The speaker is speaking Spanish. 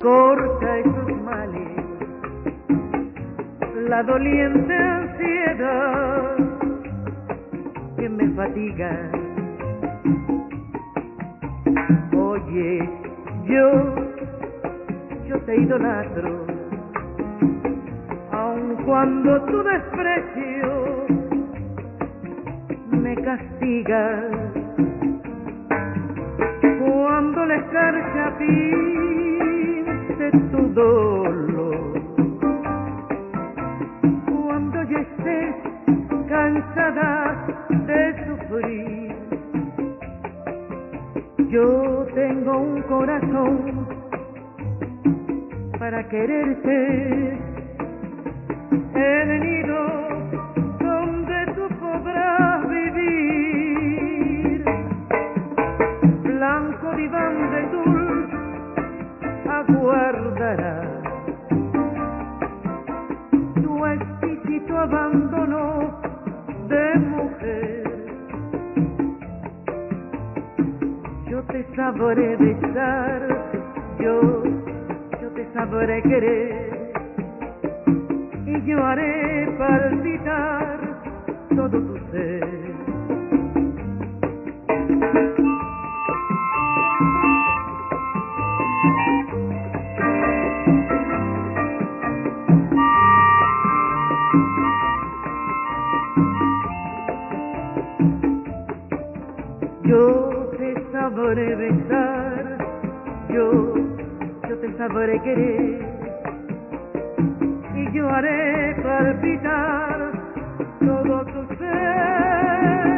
corta esos males, la doliente ansiedad que me fatiga. Oye, yo te idolatro, aun cuando tu desprecio me castiga. Cuando la escarcha pinte tu dolor, cuando ya estés cansada de sufrir, yo tengo un corazón para quererte. He venido donde tú podrás vivir, blanco diván de tul aguardará tu exquisito abandono de mujer. Yo te sabré besar, yo te sabré querer, y yo haré palpitar todo tu ser. Yo te sabré besar, yo te sabré querer, y yo haré palpitar todo tu ser.